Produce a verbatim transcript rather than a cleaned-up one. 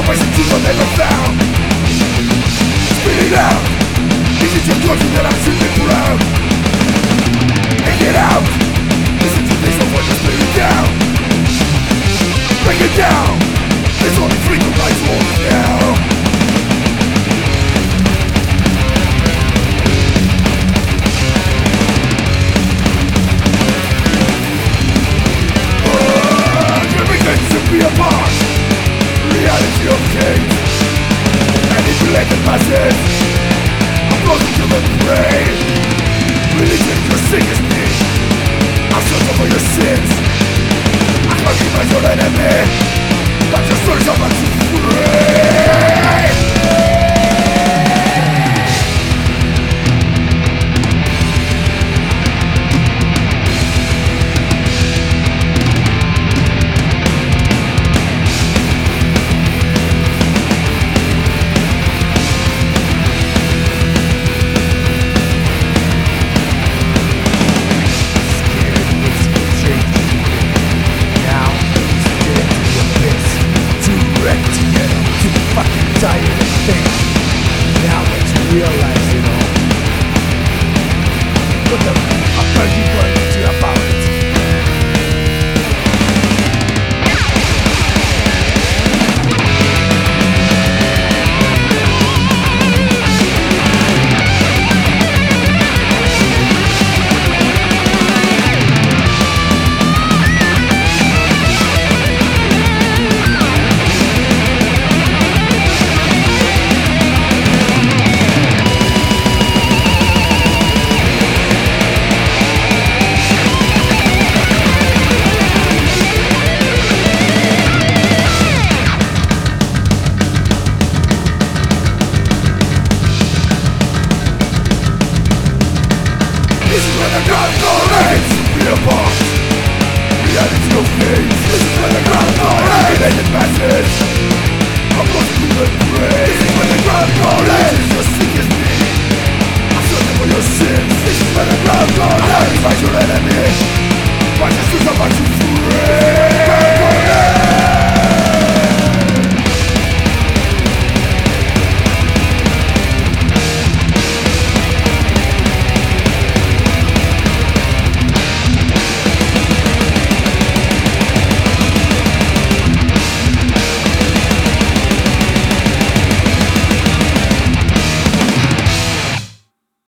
ways of truth I've never found. Spit it out. Is it your country that I'm simply proud? Take it out. Listen to this, I want to spit it down. Break it down. There's only freedom lies holding down. Be a part, reality of change. Manipulated masses, I'm frozen to the brain. Religion, your sickest need. I'm sorry for your sins. I recognize your enemy, but your stories are not too free.